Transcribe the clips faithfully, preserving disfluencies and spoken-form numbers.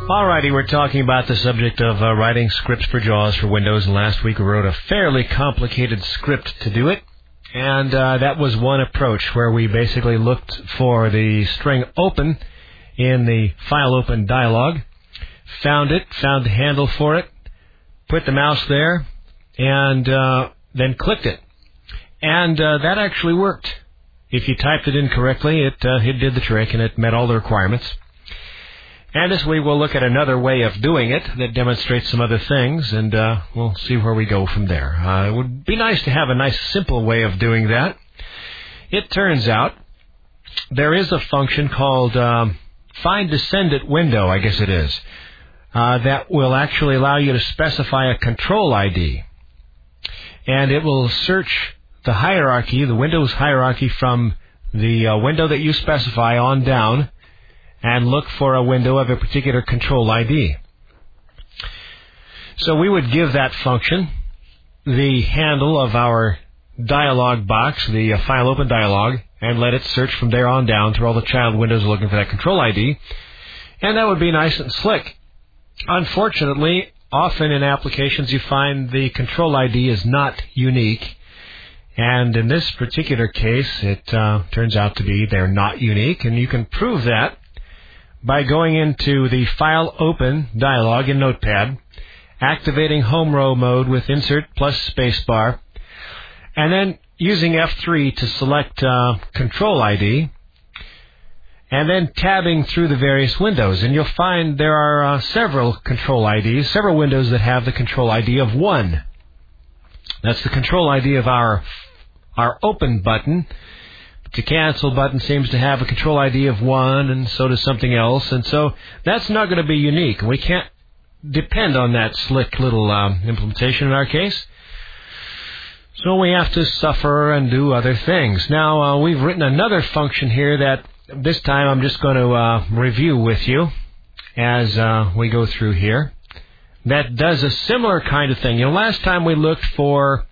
Alrighty, we're talking about the subject of uh, writing scripts for JAWS for Windows, and last week we wrote a fairly complicated script to do it, and uh, that was one approach where we basically looked for the string open in the file open dialog, found it, found the handle for it, put the mouse there, and uh, then clicked it. And uh, that actually worked. If you typed it in correctly, it, uh, it did the trick, and it met all the requirements. And this week we'll look at another way of doing it that demonstrates some other things, and uh, we'll see where we go from there. Uh, it would be nice to have a nice simple way of doing that. It turns out there is a function called um, find descendant window, I guess it is, uh, that will actually allow you to specify a control I D. And it will search the hierarchy, the Windows hierarchy, from the uh, window that you specify on down, and look for a window of a particular control I D. So we would give that function the handle of our dialog box, the uh, file open dialog, and let it search from there on down through all the child windows looking for that control I D. And that would be nice and slick. Unfortunately, often in applications you find the control I D is not unique. And in this particular case, it uh, turns out to be they're not unique. And you can prove that by going into the File Open dialog in Notepad, activating Home Row mode with Insert plus Spacebar, and then using F three to select uh, Control I D, and then tabbing through the various windows. And you'll find there are uh, several Control I Ds, several windows that have the Control I D of one. That's the Control I D of our, our Open button. The Cancel button seems to have a control I D of one, and so does something else. And so that's not going to be unique. We can't depend on that slick little um, implementation in our case. So we have to suffer and do other things. Now, uh, we've written another function here that this time I'm just going to uh, review with you as uh, we go through here. That does a similar kind of thing. You know, last time we looked for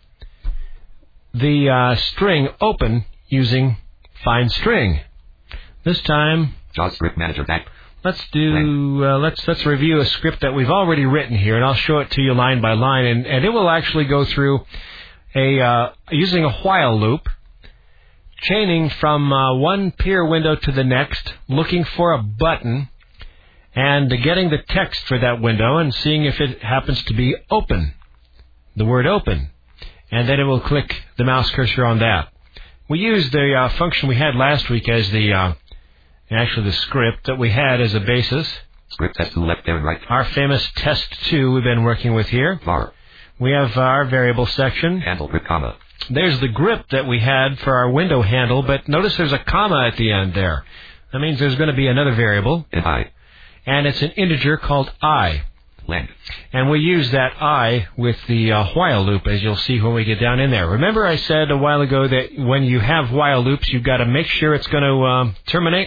the uh, string open using find string. This time, JAWS Script Manager back. Let's do. Uh, let's let's review a script that we've already written here, and I'll show it to you line by line, and, and it will actually go through a uh, using a while loop, chaining from uh, one peer window to the next, looking for a button, and getting the text for that window, and seeing if it happens to be open, the word open, and then it will click the mouse cursor on that. We used the uh, function we had last week as the, uh, actually the script that we had as a basis. Script test two left there and right. Our famous test two we've been working with here. Var. We have our variable section. Handle grip comma. There's the grip that we had for our window handle, but notice there's a comma at the end there. That means there's going to be another variable. And I. And it's an integer called I. Length. And we use that I with the uh, while loop, as you'll see when we get down in there. Remember I said a while ago that when you have while loops, you've got to make sure it's going to um, terminate.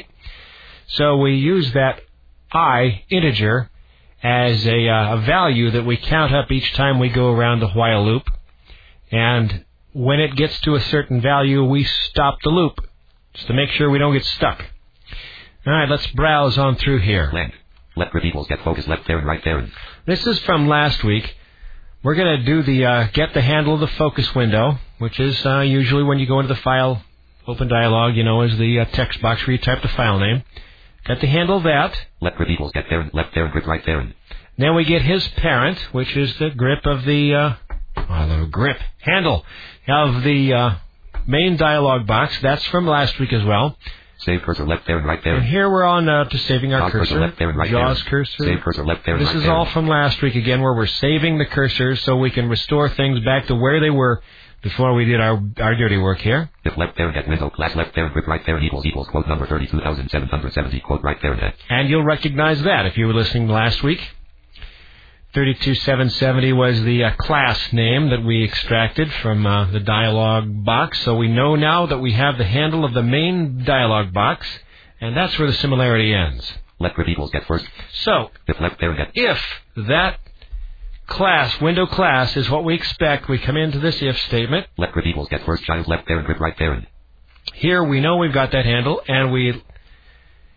So we use that I integer as a, uh, a value that we count up each time we go around the while loop. And when it gets to a certain value, we stop the loop, just to make sure we don't get stuck. All right, let's browse on through here. Length. Left grip equals get focus left there and right there. This is from last week. We're going to do the uh, get the handle of the focus window, which is uh, usually when you go into the file open dialog, you know, is the uh, text box where you type the file name. Get the handle of that. Left grip equals get there and left there and grip right there. And then we get his parent, which is the grip of the, uh, oh, the grip, handle of the uh, main dialog box. That's from last week as well. Save cursor left there and right there. And here we're on uh, to saving our JAWS cursor. cursor left there and right JAWS there. cursor. Save cursor left there and this right is there. all from last week again, where we're saving the cursors so we can restore things back to where they were before we did our our dirty work here. If left there get window class left there grip right there equals equals quote number thirty-two thousand seven hundred seventy quote right there. Net. And you'll recognize that if you were listening last week. thirty-two seven seventy was the uh, class name that we extracted from uh, the dialog box. So we know now that we have the handle of the main dialog box. And that's where the similarity ends. Left grip equals get first. So, if left there get. If that class, window class, is what we expect, we come into this if statement. Left grip equals get first child left there and grip right there. And here we know we've got that handle, and we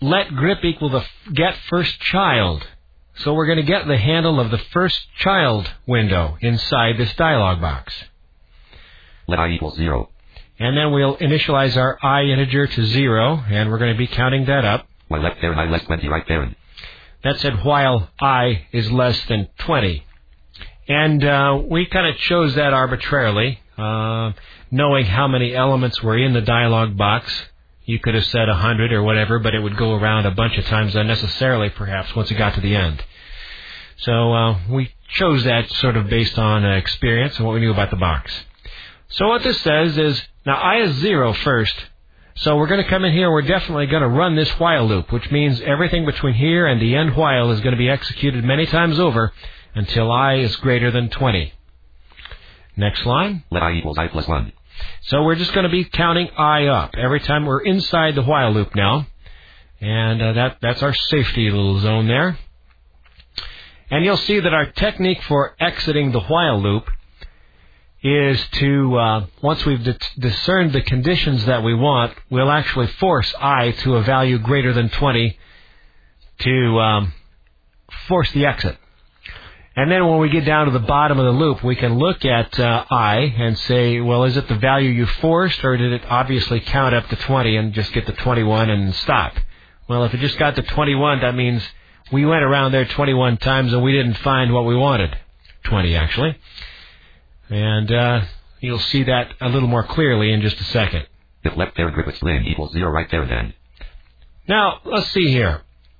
let grip equal the get first child. So we're going to get the handle of the first child window inside this dialog box. Let I equals zero. And then we'll initialize our I integer to zero, and we're going to be counting that up. While left parent I less twenty right parent. That said while I is less than twenty. And uh, we kind of chose that arbitrarily, uh, knowing how many elements were in the dialog box. You could have said one hundred or whatever, but it would go around a bunch of times unnecessarily, perhaps, once it got to the end. So uh, we chose that sort of based on uh, experience and what we knew about the box. So what this says is, now I is zero first, so we're going to come in here, we're definitely going to run this while loop, which means everything between here and the end while is going to be executed many times over until I is greater than twenty. Next line. Let I equals I plus one. So we're just going to be counting I up every time we're inside the while loop now. And uh, that that's our safety little zone there. And you'll see that our technique for exiting the while loop is to, uh, once we've di- discerned the conditions that we want, we'll actually force I to a value greater than twenty to um, force the exit. And then when we get down to the bottom of the loop, we can look at uh, I and say, well, is it the value you forced, or did it obviously count up to twenty and just get to twenty-one and stop? Well, if it just got to twenty-one, that means we went around there twenty-one times and we didn't find what we wanted. twenty, actually. And uh, you'll see that a little more clearly in just a second. If left parent grip explain equals zero right there then. Now, let's see here.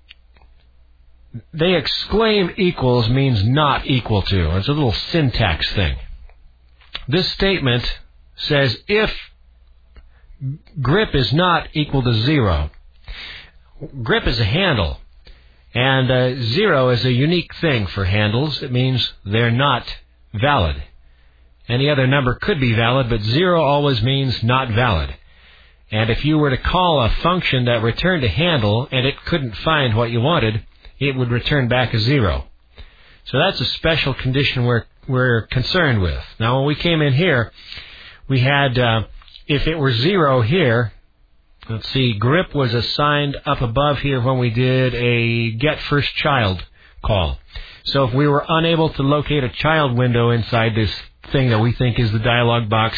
They exclaim equals means not equal to. It's a little syntax thing. This statement says if grip is not equal to zero. Grip is a handle, and uh, zero is a unique thing for handles. It means they're not valid. Any other number could be valid, but zero always means not valid. And if you were to call a function that returned a handle and it couldn't find what you wanted, it would return back a zero. So that's a special condition we're, we're concerned with. Now, when we came in here, we had, uh, if it were zero here, let's see, grip was assigned up above here when we did a get first child call. So if we were unable to locate a child window inside this thing that we think is the dialog box,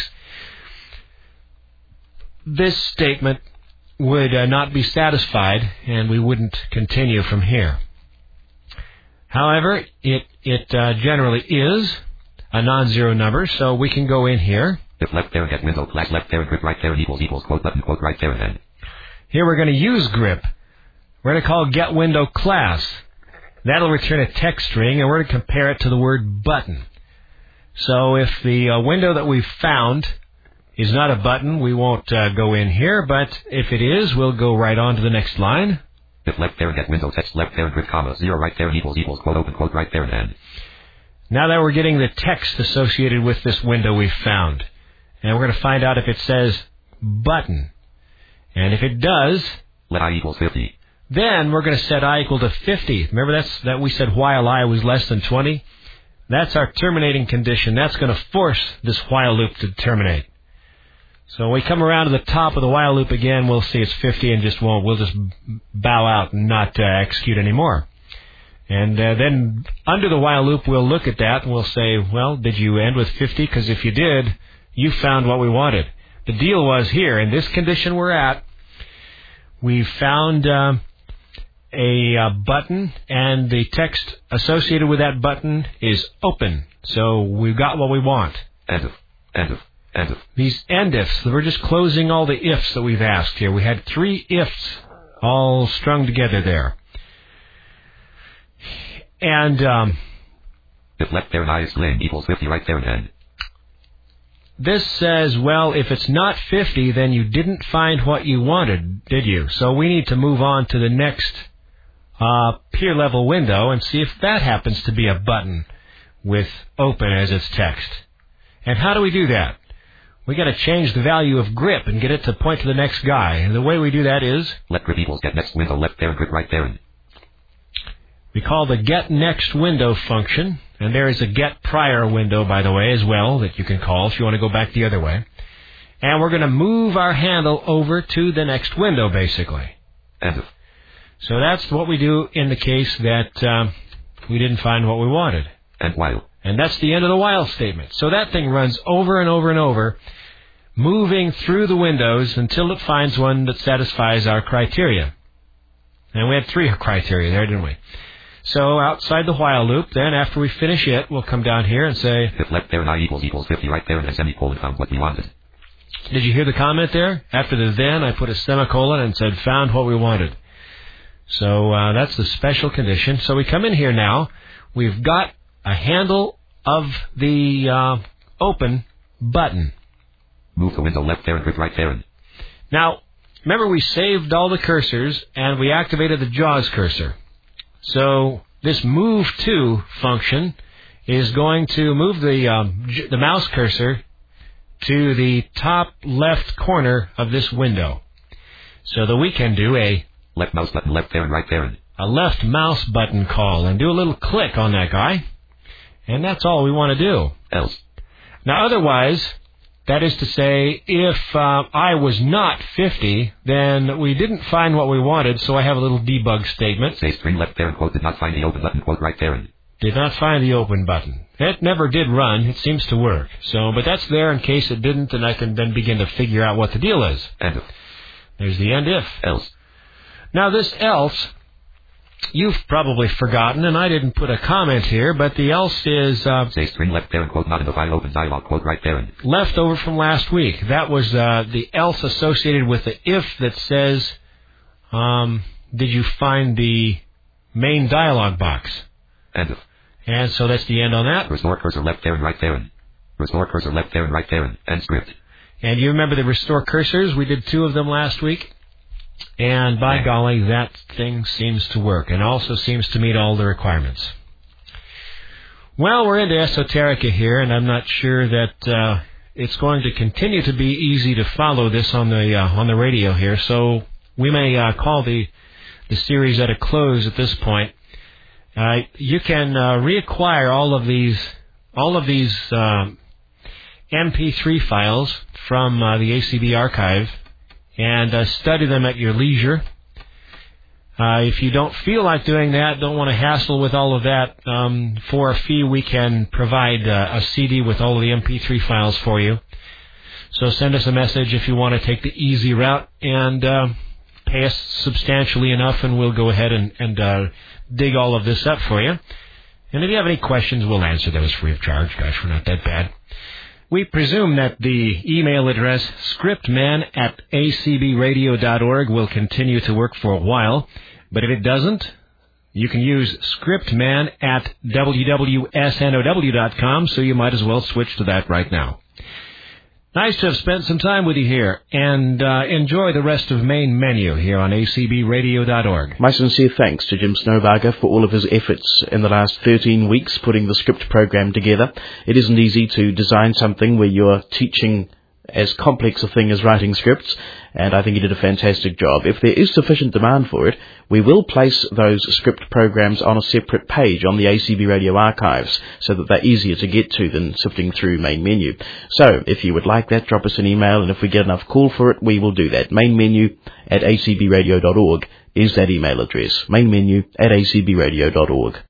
this statement would uh, not be satisfied, and we wouldn't continue from here. However, it it uh, generally is a non-zero number, so we can go in here. If left parent get window class left parent grip right parent equals equals quote button quote right parent then. Here we're going to use grip. We're going to call get window class. That'll return a text string, and we're going to compare it to the word button. So if the uh, window that we've found is not a button, we won't uh, go in here, but if it is, we'll go right on to the next line. If left parent get window text left parent grip comma zero right parent equals equals quote open quote right parent then. Now that we're getting the text associated with this window we've found, and we're going to find out if it says button. And if it does, let I equals fifty. Then we're going to set I equal to fifty. Remember that's that we said while I was less than twenty? That's our terminating condition. That's going to force this while loop to terminate. So when we come around to the top of the while loop again, we'll see it's fifty and just won't. We'll just bow out and not uh, execute anymore. And uh, then under the while loop, we'll look at that and we'll say, well, did you end with fifty? Because if you did, you found what we wanted. The deal was here, in this condition we're at, we found uh, a uh, button, and the text associated with that button is open. So we've got what we want. End of, end of, end of. These end ifs, we're just closing all the ifs that we've asked here. We had three ifs all strung together there. And um, if left parent I is lane equals fifty right parent end. This says, well, if it's not fifty, then you didn't find what you wanted, did you? So we need to move on to the next uh, peer level window and see if that happens to be a button with open as its text. And how do we do that? We got to change the value of grip and get it to point to the next guy. And the way we do that is let grip equals get next window left parent grip right parent. We call the get next window function, and there is a get prior window, by the way, as well, that you can call if you want to go back the other way. And we're going to move our handle over to the next window, basically. End of. So that's what we do in the case that um, we didn't find what we wanted. And while. And that's the end of the while statement. So that thing runs over and over and over, moving through the windows until it finds one that satisfies our criteria. And we had three criteria there, didn't we? So outside the while loop, then after we finish it, we'll come down here and say... If left parent I equals equals fifty, right parent and semicolon found what we wanted. Did you hear the comment there? After the then, I put a semicolon and said found what we wanted. So uh, that's the special condition. So we come in here now. We've got a handle of the uh, open button. Move the window left parent with right parent. Now, remember we saved all the cursors and we activated the JAWS cursor. So this move to function is going to move the um, j- the mouse cursor to the top left corner of this window, so that we can do a left mouse button left parent right parent. A left mouse button call and do a little click on that guy, and that's all we want to do. Else. Now, otherwise. That is to say, if uh, I was not fifty, then we didn't find what we wanted, so I have a little debug statement. Say string left parent quote did not find the open button quote right parent. Did not find the open button. It never did run. It seems to work. So, but that's there in case it didn't, and I can then begin to figure out what the deal is. End if. There's the end if. Else. Now this else, you've probably forgotten, and I didn't put a comment here, but the else is... Uh, Say string left parent quote not in the file open dialog quote right parent. Left over from last week. That was uh, the else associated with the if that says, um, did you find the main dialog box? End of. And so that's the end on that. Restore cursor left parent right parent. Restore cursor left parent right parent. End script. And you remember the restore cursors? We did two of them last week. And by yeah. golly, that thing seems to work and also seems to meet all the requirements. Well, we're into esoterica here, and I'm not sure that uh, it's going to continue to be easy to follow this on the uh, on the radio here. So we may uh, call the the series at a close at this point. Uh, you can uh, reacquire all of these all of these uh, M P three files from uh, the A C B archive and uh, study them at your leisure. Uh, if you don't feel like doing that, don't want to hassle with all of that, um, for a fee we can provide uh, a C D with all of the M P three files for you. So send us a message if you want to take the easy route and uh, pay us substantially enough, and we'll go ahead and, and uh, dig all of this up for you. And if you have any questions, we'll answer those free of charge. Gosh, we're not that bad. We presume that the email address scriptman at a c b radio dot org will continue to work for a while, but if it doesn't, you can use scriptman at w w s n o w dot com, so you might as well switch to that right now. Nice to have spent some time with you here, and uh, enjoy the rest of Main Menu here on a c b radio dot org. My sincere thanks to Jim Snowbarger for all of his efforts in the last thirteen weeks putting the script program together. It isn't easy to design something where you're teaching as complex a thing as writing scripts, and I think he did a fantastic job. If there is sufficient demand for it, we will place those script programs on a separate page on the A C B Radio archives so that they're easier to get to than sifting through Main Menu. So, if you would like that, drop us an email, and if we get enough call for it, we will do that. Main Menu at a c b radio dot org is that email address. Main Menu at a c b radio dot org.